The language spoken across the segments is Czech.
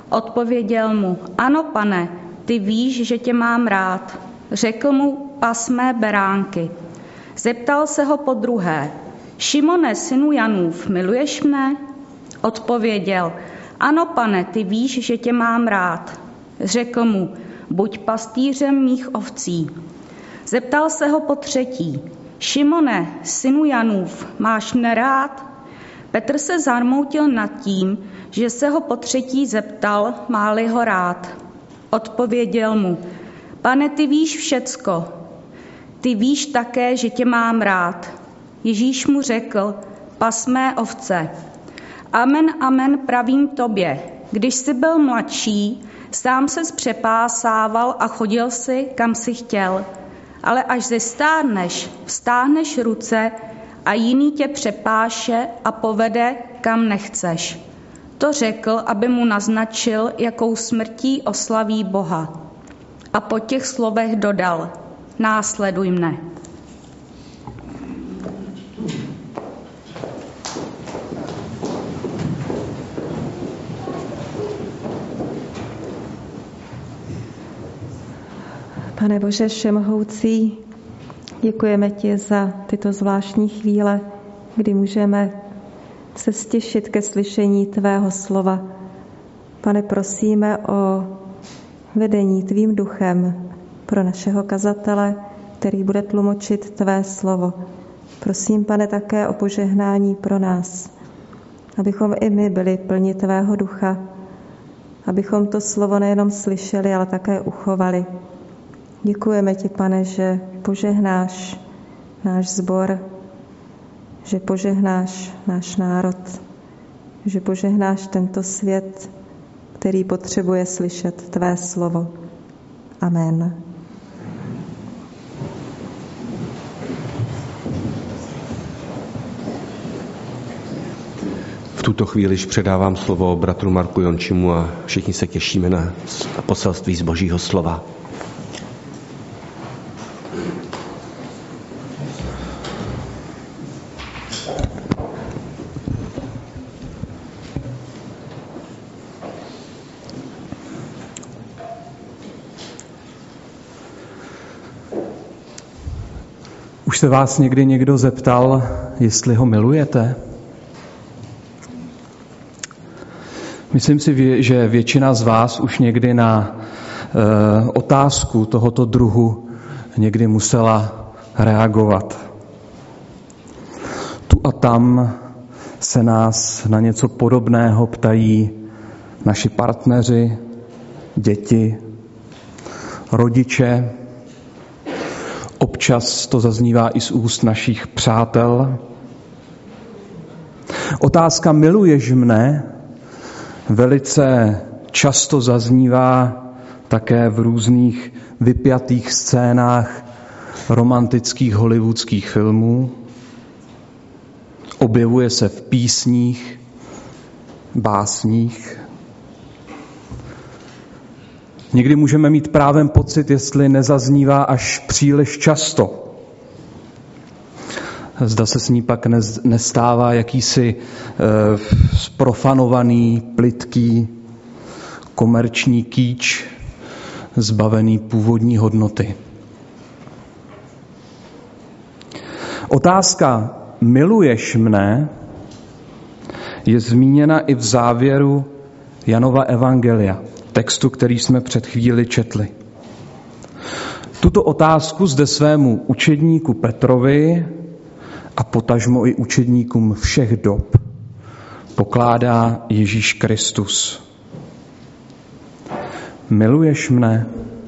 Odpověděl mu: Ano, pane, ty víš, že tě mám rád. Řekl mu: Pas mé beránky. Zeptal se ho podruhé: Šimone, synu Janův, miluješ mne? Odpověděl: Ano, pane, ty víš, že tě mám rád. Řekl mu: Buď pastýřem mých ovcí. Zeptal se ho potřetí: Šimone, synu Janův, máš mne rád? Petr se zarmoutil nad tím, že se ho potřetí zeptal, má-li ho rád. Odpověděl mu: Pane, ty víš všecko. Ty víš také, že tě mám rád. Ježíš mu řekl: Pas mé ovce. Amen, amen, pravím tobě, když jsi byl mladší, sám ses přepásával a chodil si, kam si chtěl. Ale až zestárneš, vztáhneš ruce a jiný tě přepáše a povede, kam nechceš. To řekl, aby mu naznačil, jakou smrtí oslaví Boha. A po těch slovech dodal: Následuj mne. Pane Bože všemohoucí, děkujeme ti za tyto zvláštní chvíle, kdy můžeme se stěšit ke slyšení tvého slova. Pane, prosíme o vedení tvým duchem pro našeho kazatele, který bude tlumočit tvé slovo. Prosím, Pane, také o požehnání pro nás, abychom i my byli plni tvého ducha, abychom to slovo nejenom slyšeli, ale také uchovali. Děkujeme ti, Pane, že požehnáš náš sbor, že požehnáš náš národ, že požehnáš tento svět, který potřebuje slyšet tvé slovo. Amen. V tuto chvíli předávám slovo bratru Marku Jončimu a všichni se těšíme na poselství z Božího slova. Už se vás někdy někdo zeptal, jestli ho milujete? Myslím si, že většina z vás už někdy na otázku tohoto druhu někdy musela reagovat. Tu a tam se nás na něco podobného ptají naši partneři, děti, rodiče. Občas to zaznívá i z úst našich přátel. Otázka miluješ mne velice často zaznívá také v různých vypjatých scénách romantických hollywoodských filmů. Objevuje se v písních, básních. Někdy můžeme mít právem pocit, jestli nezaznívá až příliš často. Zda se s ní pak nestává jakýsi zprofanovaný, plytký, komerční kýč, zbavený původní hodnoty. Otázka miluješ mne je zmíněna i v závěru Janova evangelia, textu, který jsme před chvíli četli. Tuto otázku zde svému učedníku Petrovi a potažmo i učedníkům všech dob pokládá Ježíš Kristus. Miluješ mne?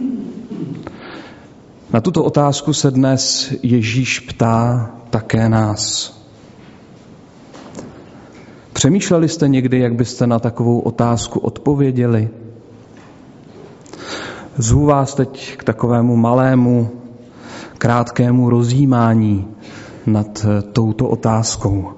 Na tuto otázku se dnes Ježíš ptá také nás. Přemýšleli jste někdy, jak byste na takovou otázku odpověděli? Zvu vás teď k takovému malému, krátkému rozjímání nad touto otázkou.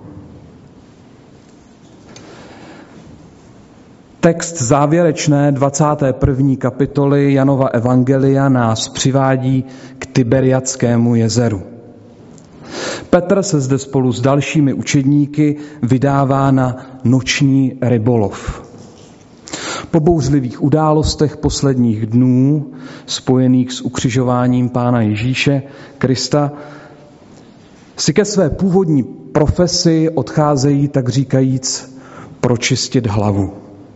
Text závěrečné 21. kapitoly Janova evangelia nás přivádí k Tiberiadskému jezeru. Petr se zde spolu s dalšími učedníky vydává na noční rybolov. Po bouřlivých událostech posledních dnů, spojených s ukřižováním Pána Ježíše Krista, si ke své původní profesi odcházejí, tak říkajíc, pročistit hlavu.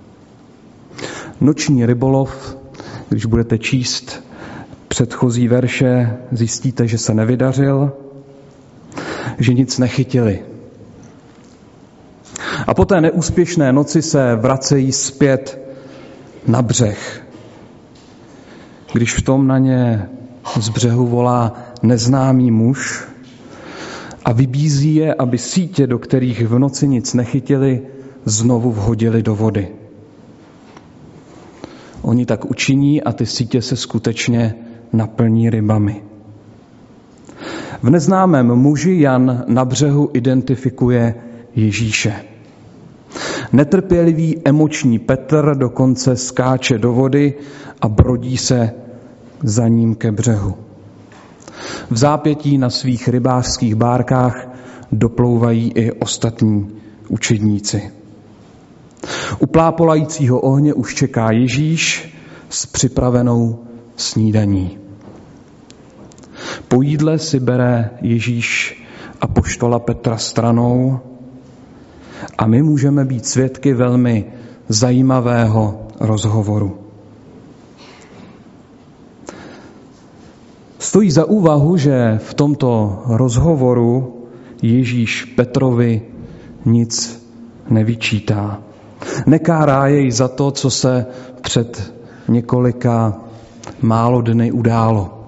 Noční rybolov, když budete číst předchozí verše, zjistíte, že se nevydařil, že nic nechytili. A po té neúspěšné noci se vracejí zpět na břeh. Když v tom na ně z břehu volá neznámý muž a vybízí je, aby sítě, do kterých v noci nic nechytili, znovu vhodili do vody. Oni tak učiní a ty sítě se skutečně naplní rybami. V neznámém muži Jan na břehu identifikuje Ježíše. Netrpělivý emoční Petr dokonce skáče do vody a brodí se za ním ke břehu. V zápětí na svých rybářských bárkách doplouvají i ostatní učedníci. U plápolajícího ohně už čeká Ježíš s připravenou snídaní. Po jídle si bere Ježíš apoštola Petra stranou a my můžeme být svědky velmi zajímavého rozhovoru. Stojí za úvahu, že v tomto rozhovoru Ježíš Petrovi nic nevyčítá. Nekárá jej za to, co se před několika málo dny událo.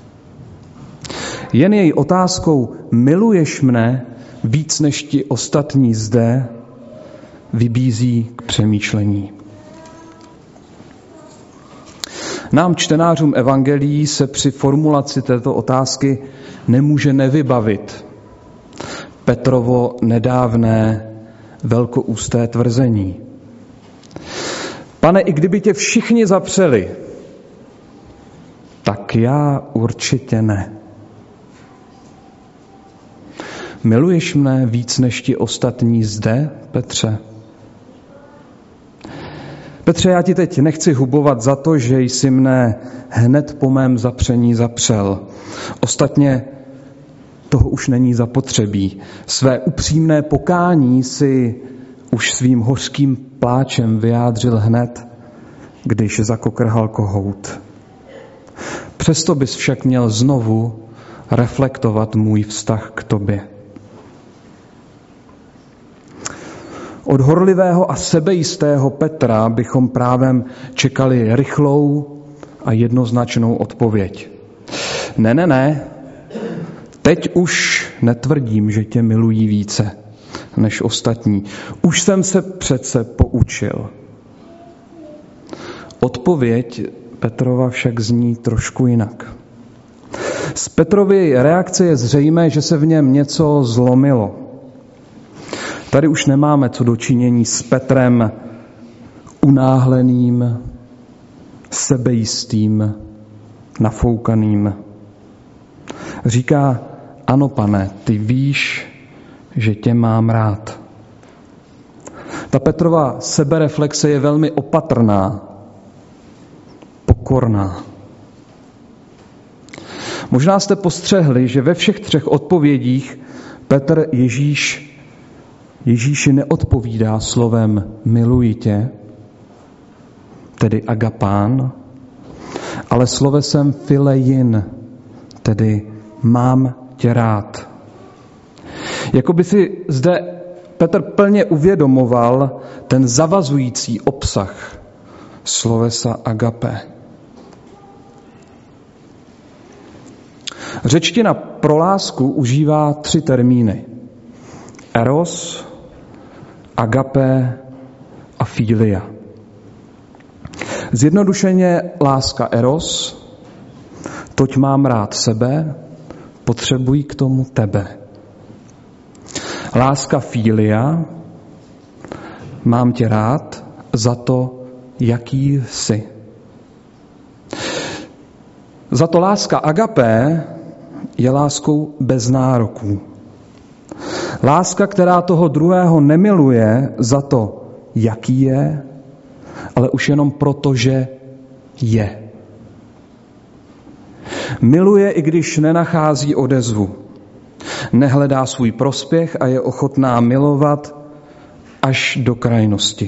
Jen její otázkou miluješ mne víc než ti ostatní zde vybízí k přemýšlení. Nám, čtenářům evangelií, se při formulaci této otázky nemůže nevybavit Petrovo nedávné velkoústé tvrzení. Pane, i kdyby tě všichni zapřeli, tak já určitě ne. Miluješ mne víc než ti ostatní zde, Petře? Petře, já ti teď nechci hubovat za to, že jsi mne hned po mém zapření zapřel. Ostatně toho už není zapotřebí. Své upřímné pokání si už svým hořkým pláčem vyjádřil hned, když zakokrhal kohout. Přesto bys však měl znovu reflektovat můj vztah k tobě. Od horlivého a sebejistého Petra bychom právem čekali rychlou a jednoznačnou odpověď. Ne, teď už netvrdím, že tě milují více než ostatní. Už jsem se přece poučil. Odpověď Petrova však zní trošku jinak. Z Petrovy reakce je zřejmé, že se v něm něco zlomilo. Tady už nemáme co dočinění s Petrem unáhleným, sebejistým, nafoukaným. Říká, ano, Pane, ty víš, že tě mám rád. Ta Petrova sebereflexe je velmi opatrná, pokorná. Možná jste postřehli, že ve všech třech odpovědích Petr Ježíši neodpovídá slovem miluji tě, tedy agapán, ale slovesem filein, tedy mám tě rád. Jakoby si zde Petr plně uvědomoval ten zavazující obsah slovesa agape. Řečtina pro lásku užívá 3 termíny. Eros, agape a filia. Zjednodušeně láska eros, toť mám rád sebe, potřebuji k tomu tebe. Láska filia, mám tě rád za to, jaký jsi. Za to láska agapé je láskou bez nároků. Láska, která toho druhého nemiluje za to, jaký je, ale už jenom proto, že je. Miluje, i když nenachází odezvu. Nehledá svůj prospěch a je ochotná milovat až do krajnosti.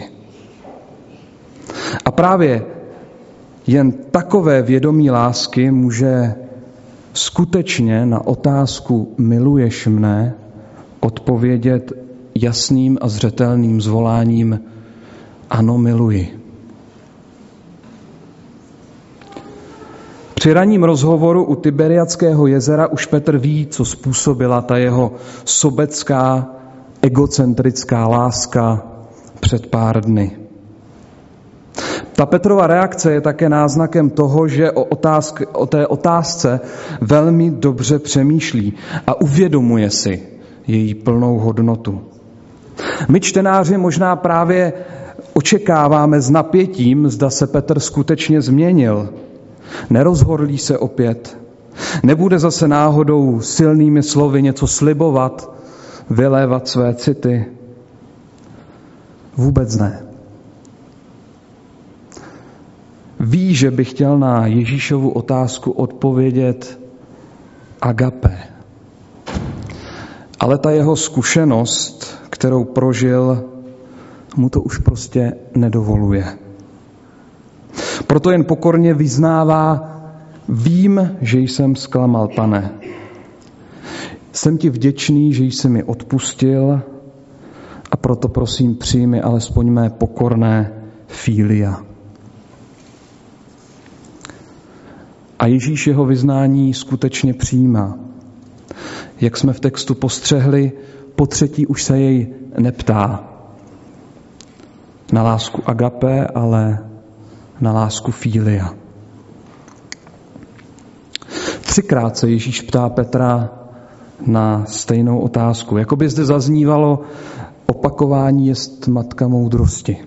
A právě jen takové vědomí lásky může skutečně na otázku miluješ mne odpovědět jasným a zřetelným zvoláním ano, miluji. Při ranním rozhovoru u Tiberiadského jezera už Petr ví, co způsobila ta jeho sobecká, egocentrická láska před pár dny. Ta Petrova reakce je také náznakem toho, že o té otázce velmi dobře přemýšlí a uvědomuje si její plnou hodnotu. My čtenáři možná právě očekáváme s napětím, zda se Petr skutečně změnil. Nerozhorlí se opět. Nebude zase náhodou silnými slovy něco slibovat, vylévat své city. Vůbec ne. Ví, že by chtěl na Ježíšovu otázku odpovědět agape. Ale ta jeho zkušenost, kterou prožil, mu to už prostě nedovoluje. Proto jen pokorně vyznává, vím, že jsem zklamal, Pane. Jsem ti vděčný, že jsi mi odpustil a proto prosím přijmi alespoň mé pokorné filia. A Ježíš jeho vyznání skutečně přijímá. Jak jsme v textu postřehli, potřetí už se jej neptá na lásku agape, ale na lásku filia. 3krát se Ježíš ptá Petra na stejnou otázku. Jakoby zde zaznívalo, opakování jest matka moudrosti.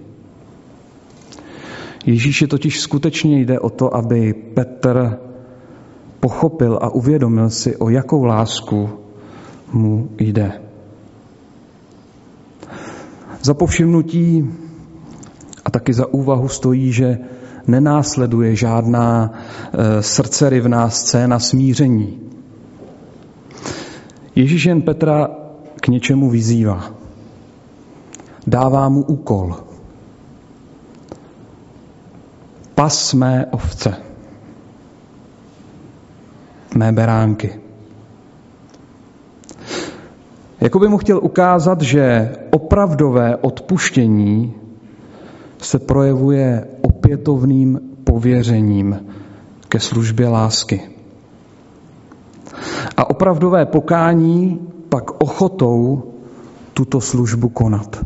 Ježíši totiž skutečně jde o to, aby Petr pochopil a uvědomil si, o jakou lásku mu jde. Za povšimnutí a taky za úvahu stojí, že nenásleduje žádná srdcerivná scéna smíření. Ježíš jen Petra k něčemu vyzývá. Dává mu úkol. Pas mé ovce, mé beránky. Jakoby mu chtěl ukázat, že opravdové odpuštění se projevuje opětovným pověřením ke službě lásky. A opravdové pokání pak ochotou tuto službu konat.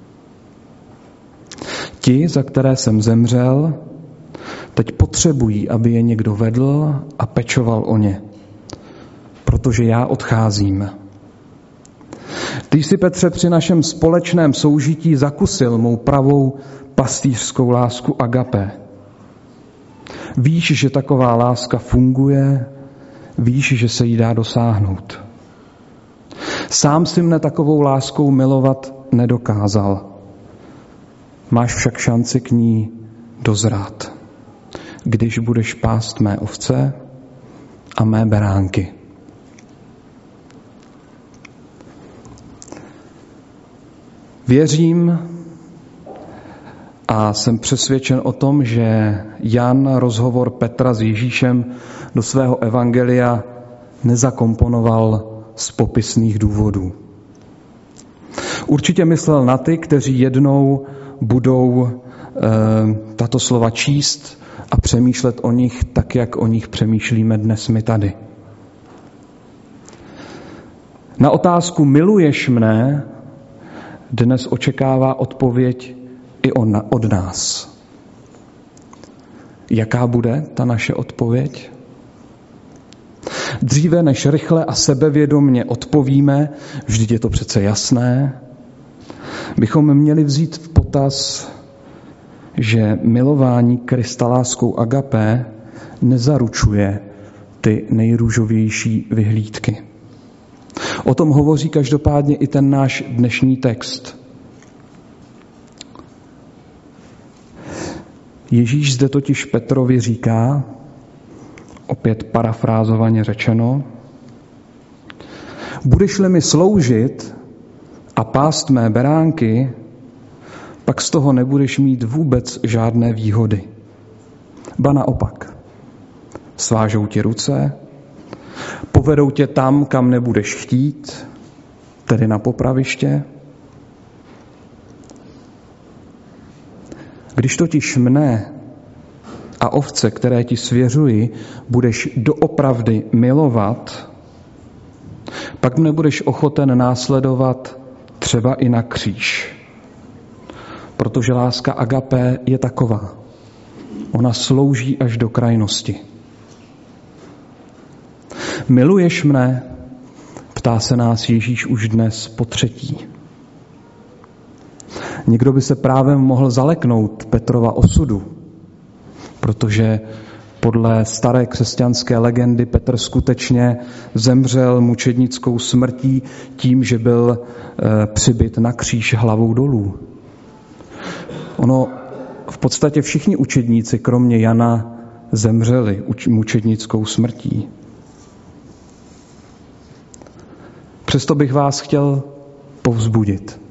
Ti, za které jsem zemřel, teď potřebují, aby je někdo vedl a pečoval o ně, protože já odcházím. Ty jsi, Petře, při našem společném soužití zakusil mou pravou pastýřskou lásku agape. Víš, že taková láska funguje, víš, že se jí dá dosáhnout. Sám si mne takovou láskou milovat nedokázal. Máš však šanci k ní dozrát, když budeš pást mé ovce a mé beránky. Věřím a jsem přesvědčen o tom, že Jan rozhovor Petra s Ježíšem do svého evangelia nezakomponoval z popisných důvodů. Určitě myslel na ty, kteří jednou budou tato slova číst a přemýšlet o nich tak, jak o nich přemýšlíme dnes my tady. Na otázku miluješ mne dnes očekává odpověď i od nás. Jaká bude ta naše odpověď? Dříve než rychle a sebevědomně odpovíme, vždyť je to přece jasné, bychom měli vzít v potaz, že milování Krista láskou agape nezaručuje ty nejrůžovější vyhlídky. O tom hovoří každopádně i ten náš dnešní text. Ježíš zde totiž Petrovi říká, opět parafrázovaně řečeno, budeš-li mi sloužit a pást mé beránky, pak z toho nebudeš mít vůbec žádné výhody. Ba naopak, svážou ti ruce, povedou tě tam, kam nebudeš chtít, tedy na popraviště. Když totiž mne a ovce, které ti svěřuji, budeš doopravdy milovat, pak mne budeš ochoten následovat třeba i na kříž. Protože láska agapé je taková. Ona slouží až do krajnosti. Miluješ mne? Ptá se nás Ježíš už dnes po třetí. Někdo by se právem mohl zaleknout Petrova osudu, protože podle staré křesťanské legendy Petr skutečně zemřel mučednickou smrtí tím, že byl přibit na kříž hlavou dolů. Ono v podstatě všichni učedníci, kromě Jana, zemřeli mučednickou smrtí. Přesto bych vás chtěl povzbudit.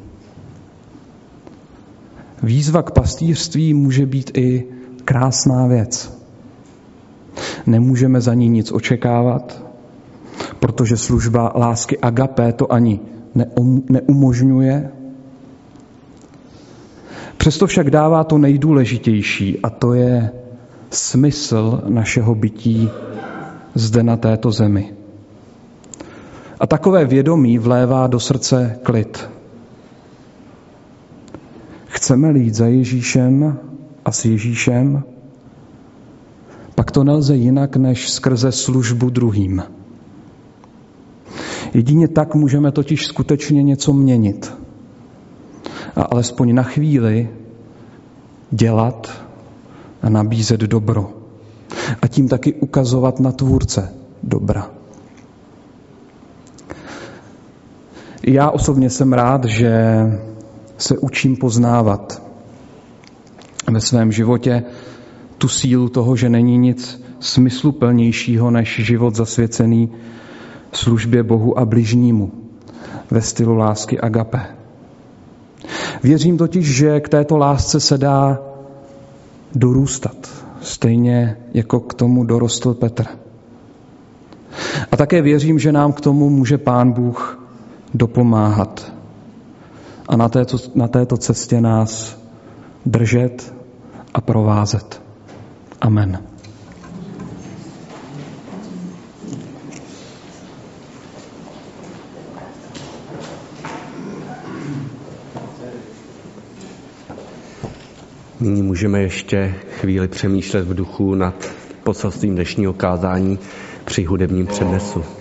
Výzva k pastýřství může být i krásná věc. Nemůžeme za ní nic očekávat, protože služba lásky agapé to ani neumožňuje. Přesto však dává to nejdůležitější, a to je smysl našeho bytí zde na této zemi. A takové vědomí vlévá do srdce klid. Chceme-li jít za Ježíšem a s Ježíšem, pak to nelze jinak než skrze službu druhým. Jedině tak můžeme totiž skutečně něco měnit a alespoň na chvíli dělat a nabízet dobro a tím taky ukazovat na tvůrce dobra. Já osobně jsem rád, že se učím poznávat ve svém životě tu sílu toho, že není nic smysluplnějšího než život zasvěcený službě Bohu a bližnímu ve stylu lásky agape. Věřím totiž, že k této lásce se dá dorůstat, stejně jako k tomu dorostl Petr. A také věřím, že nám k tomu může Pán Bůh dopomáhat a na této cestě nás držet a provázet. Amen. Nyní můžeme ještě chvíli přemýšlet v duchu nad poselstvím dnešního kázání při hudebním přednesu.